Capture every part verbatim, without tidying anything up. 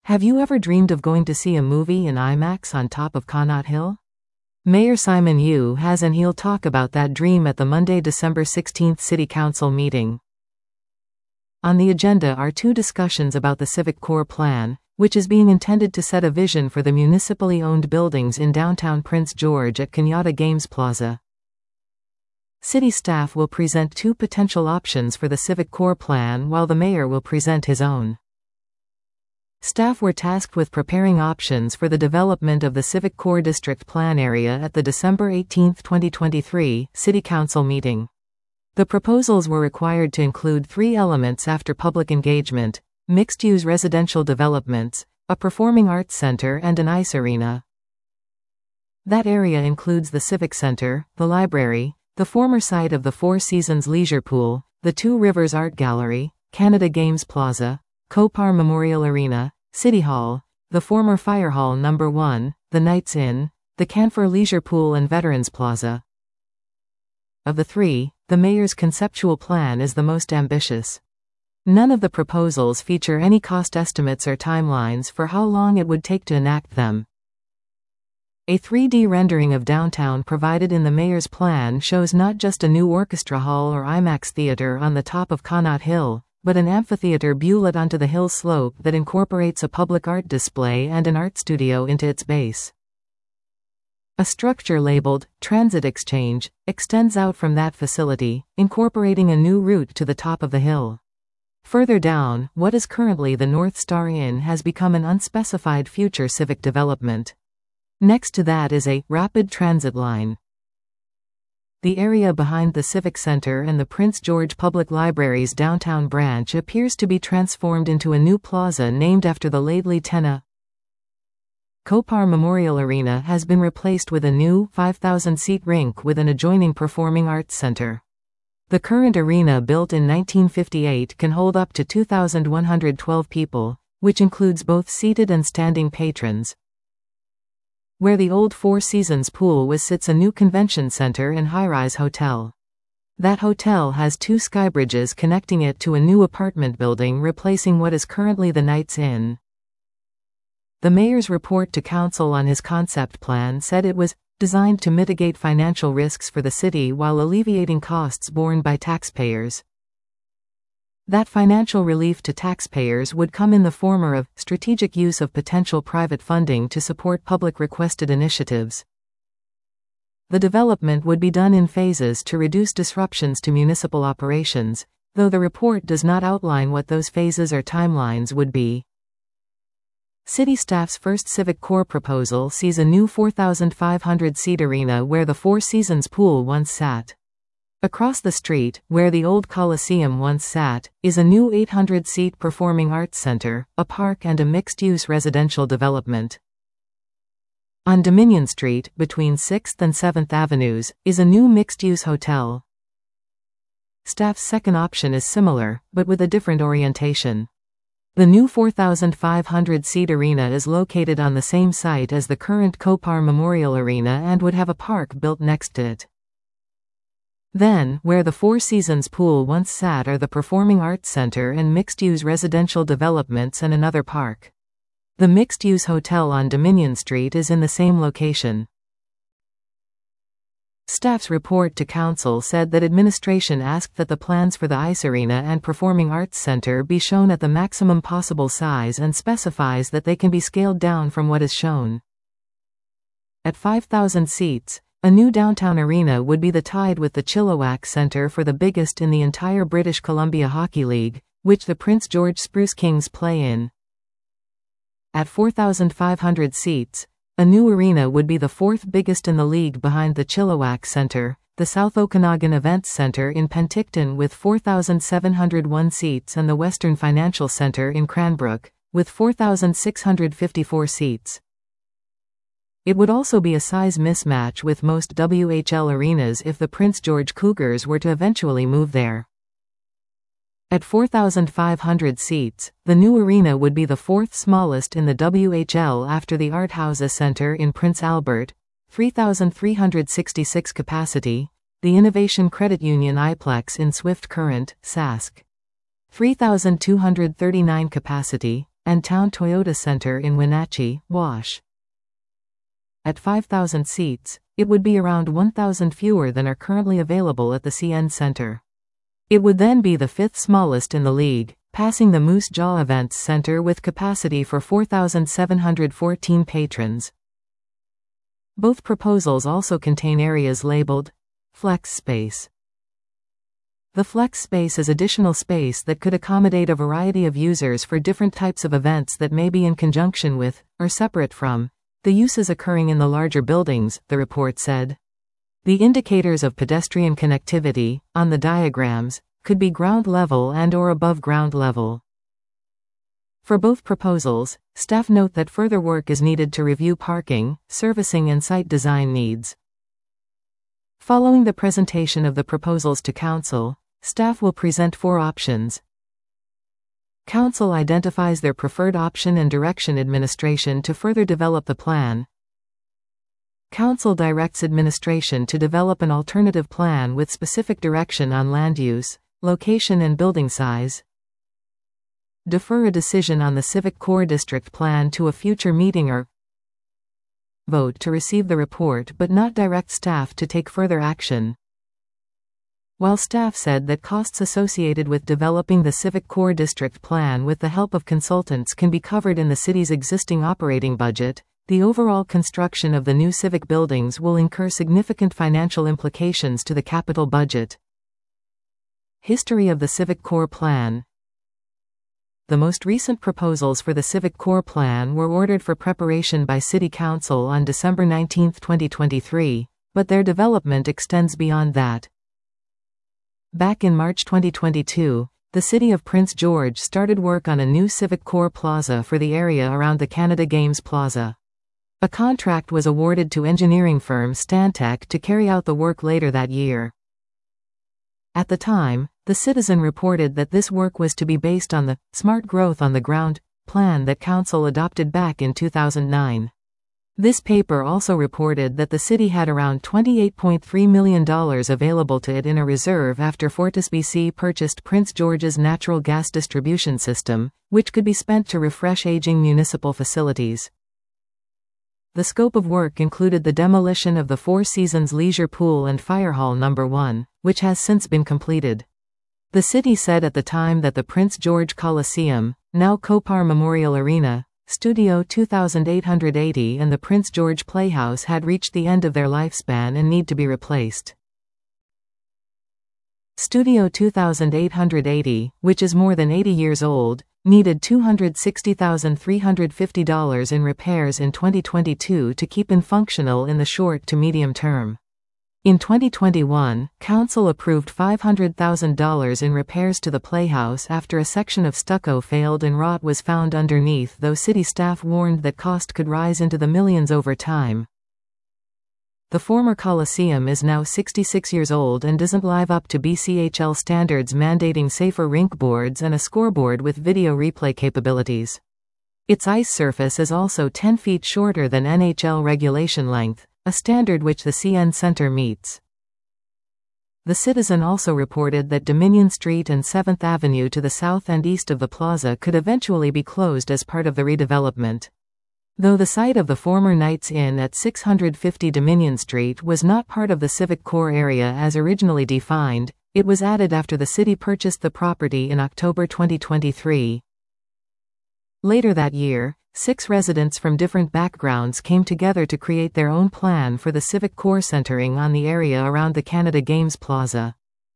Have you ever dreamed of going to see a movie in IMAX on top of Connaught Hill? Mayor Simon Yeo has, and he'll talk about that dream at the Monday, December sixteenth City Council meeting. On the agenda are two discussions about the Civic Core Plan, which is being intended to set a vision for the municipally owned buildings in downtown Prince George at Kenyatta Games Plaza. City staff will present two potential options for the Civic Core Plan, while the mayor will present his own. Staff were tasked with preparing options for the development of the Civic Core District Plan area at the December eighteenth twenty twenty-three City Council meeting. The proposals were required to include three elements after public engagement: mixed-use residential developments, a performing arts center, and an ice arena. That area includes the Civic Center, the library, the former site of the Four Seasons Leisure Pool, the Two Rivers Art Gallery, Canada Games Plaza, Kopar Memorial Arena, City Hall, the former Fire Hall number one, the Knights Inn, the Canfor Leisure Pool, and Veterans Plaza. Of the three, the mayor's conceptual plan is the most ambitious. None of the proposals feature any cost estimates or timelines for how long it would take to enact them. A three D rendering of downtown provided in the mayor's plan shows not just a new orchestra hall or IMAX theater on the top of Connaught Hill, but an amphitheater built onto the hill slope that incorporates a public art display and an art studio into its base. A structure labeled Transit Exchange extends out from that facility, incorporating a new route to the top of the hill. Further down, what is currently the North Star Inn has become an unspecified future civic development. Next to that is a rapid transit line. The area behind the Civic Center and the Prince George Public Library's downtown branch appears to be transformed into a new plaza named after the late Lieutenant. Kopar Memorial Arena has been replaced with a new five thousand seat rink with an adjoining performing arts center. The current arena, built in nineteen fifty-eight, can hold up to two thousand one hundred twelve people, which includes both seated and standing patrons. Where the old Four Seasons pool was sits a new convention center and high-rise hotel. That hotel has two skybridges connecting it to a new apartment building replacing what is currently the Knights Inn. The mayor's report to council on his concept plan said it was designed to mitigate financial risks for the city while alleviating costs borne by taxpayers. That financial relief to taxpayers would come in the form of strategic use of potential private funding to support public requested initiatives. The development would be done in phases to reduce disruptions to municipal operations, though the report does not outline what those phases or timelines would be. City staff's first Civic Core proposal sees a new four thousand five hundred seat arena where the Four Seasons pool once sat. Across the street, where the old Coliseum once sat, is a new eight hundred seat performing arts center, a park, and a mixed-use residential development. On Dominion Street, between sixth and seventh Avenues, is a new mixed-use hotel. Staff's second option is similar, but with a different orientation. The new four thousand five hundred seat arena is located on the same site as the current Kopar Memorial Arena and would have a park built next to it. Then, where the Four Seasons pool once sat are the Performing Arts Center and mixed-use residential developments and another park. The mixed-use hotel on Dominion Street is in the same location. Staff's report to council said that administration asked that the plans for the ice arena and Performing Arts Center be shown at the maximum possible size and specifies that they can be scaled down from what is shown. At five thousand seats, a new downtown arena would be the tied with the Chilliwack Center for the biggest in the entire British Columbia Hockey League, which the Prince George Spruce Kings play in. At four thousand five hundred seats, a new arena would be the fourth biggest in the league behind the Chilliwack Center, the South Okanagan Events Center in Penticton with four thousand seven hundred one seats, and the Western Financial Center in Cranbrook, with four thousand six hundred fifty-four seats. It would also be a size mismatch with most W H L arenas if the Prince George Cougars were to eventually move there. At four thousand five hundred seats, the new arena would be the fourth smallest in the W H L after the Art Houses Center in Prince Albert, three thousand three hundred sixty-six capacity, the Innovation Credit Union iPlex in Swift Current, Sask, three thousand two hundred thirty-nine capacity, and Town Toyota Center in Wenatchee, Wash. At five thousand seats, it would be around one thousand fewer than are currently available at the C N Center. It would then be the fifth smallest in the league, passing the Moose Jaw Events Center with capacity for four thousand seven hundred fourteen patrons. Both proposals also contain areas labeled Flex Space. The Flex Space is additional space that could accommodate a variety of users for different types of events that may be in conjunction with, or separate from, the uses occurring in the larger buildings, the report said. The indicators of pedestrian connectivity, on the diagrams, could be ground level and or above ground level. For both proposals, staff note that further work is needed to review parking, servicing and site design needs. Following the presentation of the proposals to Council, staff will present four options. Council identifies their preferred option and direction administration to further develop the plan. Council directs administration to develop an alternative plan with specific direction on land use, location and building size. Defer a decision on the Civic Core District plan to a future meeting or vote to receive the report but not direct staff to take further action. While staff said that costs associated with developing the Civic Core District plan with the help of consultants can be covered in the city's existing operating budget, the overall construction of the new civic buildings will incur significant financial implications to the capital budget. History of the Civic Core Plan. The most recent proposals for the Civic Core Plan were ordered for preparation by City Council on December nineteenth twenty twenty-three, but their development extends beyond that. Back in March twenty twenty-two, the City of Prince George started work on a new Civic Core Plaza for the area around the Canada Games Plaza. A contract was awarded to engineering firm Stantec to carry out the work later that year. At the time, the Citizen reported that this work was to be based on the Smart Growth on the Ground plan that Council adopted back in two thousand nine. This paper also reported that the city had around twenty-eight point three million dollars available to it in a reserve after FortisBC purchased Prince George's natural gas distribution system, which could be spent to refresh aging municipal facilities. The scope of work included the demolition of the Four Seasons Leisure Pool and Fire Hall number one, which has since been completed. The city said at the time that the Prince George Coliseum, now Copar Memorial Arena, Studio two thousand eight hundred eighty and the Prince George Playhouse had reached the end of their lifespan and need to be replaced. Studio two thousand eight hundred eighty, which is more than eighty years old, needed two hundred sixty thousand three hundred fifty dollars in repairs in twenty twenty-two to keep it functional in the short to medium term. In twenty twenty-one, Council approved five hundred thousand dollars in repairs to the Playhouse after a section of stucco failed and rot was found underneath, though city staff warned that cost could rise into the millions over time. The former Coliseum is now sixty-six years old and doesn't live up to B C H L standards mandating safer rink boards and a scoreboard with video replay capabilities. Its ice surface is also ten feet shorter than N H L regulation length, a standard which the C N Center meets. The Citizen also reported that Dominion Street and seventh Avenue to the south and east of the plaza could eventually be closed as part of the redevelopment. Though the site of the former Knights Inn at six hundred fifty Dominion Street was not part of the Civic Core area as originally defined, it was added after the city purchased the property in October twenty twenty-three. Later that year, six residents from different backgrounds came together to create their own plan for the Civic Core centering on the area around the Canada Games Plaza.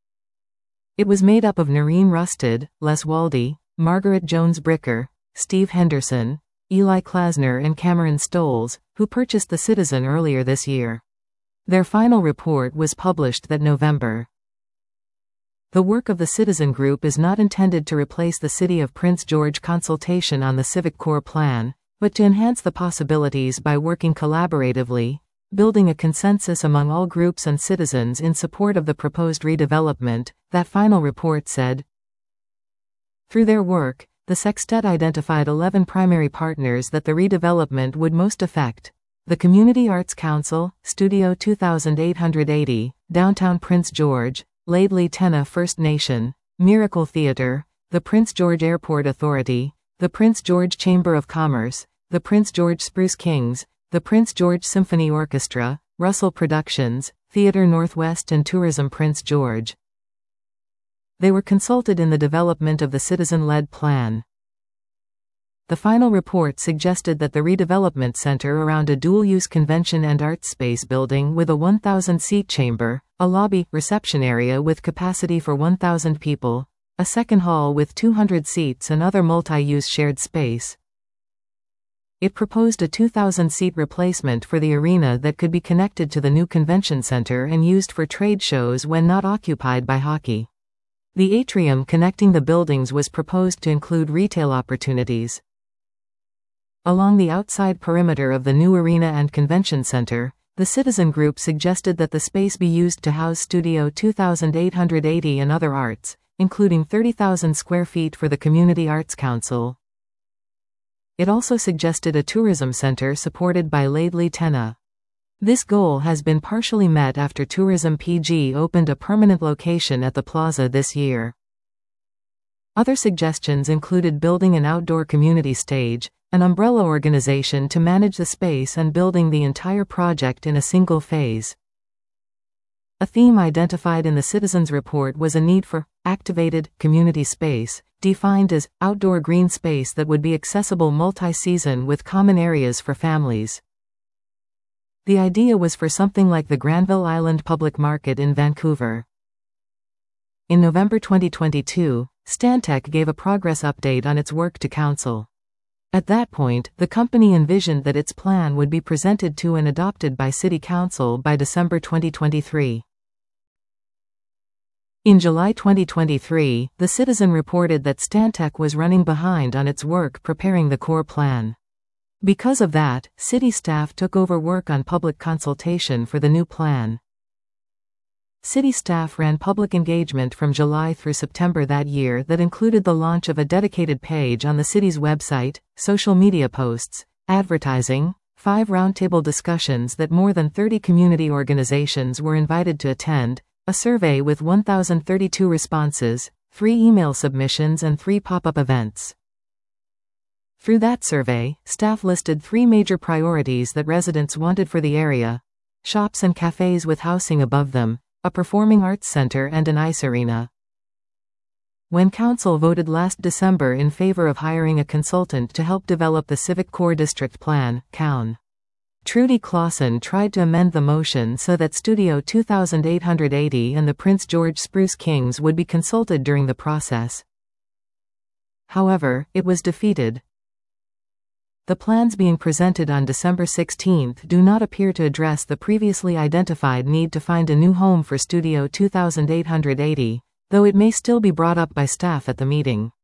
It was made up of Noreen Rusted, Les Waldy, Margaret Jones-Bricker, Steve Henderson, Eli Klasner and Cameron Stoles, who purchased the Citizen earlier this year. Their final report was published that November. The work of the Citizen Group is not intended to replace the City of Prince George consultation on the Civic Core Plan, but to enhance the possibilities by working collaboratively, building a consensus among all groups and citizens in support of the proposed redevelopment, that final report said. Through their work, the sextet identified eleven primary partners that the redevelopment would most affect: the Community Arts Council, Studio two thousand eight hundred eighty, Downtown Prince George, Laidley Tenna First Nation, Miracle Theatre, the Prince George Airport Authority, the Prince George Chamber of Commerce, the Prince George Spruce Kings, the Prince George Symphony Orchestra, Russell Productions, Theatre Northwest and Tourism Prince George. They were consulted in the development of the citizen-led plan. The final report suggested that the redevelopment center around a dual-use convention and arts space building with a one thousand seat chamber, a lobby, reception area with capacity for one thousand people, a second hall with two hundred seats and other multi-use shared space. It proposed a two thousand seat replacement for the arena that could be connected to the new convention center and used for trade shows when not occupied by hockey. The atrium connecting the buildings was proposed to include retail opportunities. Along the outside perimeter of the new arena and convention center, the citizen group suggested that the space be used to house Studio two thousand eight hundred eighty and other arts, including thirty thousand square feet for the Community Arts Council. It also suggested a tourism center supported by Laidley Tenna. This goal has been partially met after Tourism P G opened a permanent location at the plaza this year. Other suggestions included building an outdoor community stage, an umbrella organization to manage the space and building the entire project in a single phase. A theme identified in the citizens' report was a need for activated community space, defined as outdoor green space that would be accessible multi-season with common areas for families. The idea was for something like the Granville Island Public Market in Vancouver. In November twenty twenty-two, Stantec gave a progress update on its work to Council. At that point, the company envisioned that its plan would be presented to and adopted by City Council by December twenty twenty-three. In July twenty twenty-three, the Citizen reported that Stantec was running behind on its work preparing the core plan. Because of that, city staff took over work on public consultation for the new plan. City staff ran public engagement from July through September that year that included the launch of a dedicated page on the city's website, social media posts, advertising, five roundtable discussions that more than thirty community organizations were invited to attend, a survey with one thousand thirty-two responses, three email submissions and three pop-up events. Through that survey, staff listed three major priorities that residents wanted for the area: shops and cafes with housing above them, a performing arts center and an ice arena. When Council voted last December in favor of hiring a consultant to help develop the Civic Core District Plan, C O N, Trudy Clausen tried to amend the motion so that Studio two thousand eight hundred eighty and the Prince George Spruce Kings would be consulted during the process. However, it was defeated. The plans being presented on December sixteenth do not appear to address the previously identified need to find a new home for Studio two thousand eight hundred eighty, though it may still be brought up by staff at the meeting.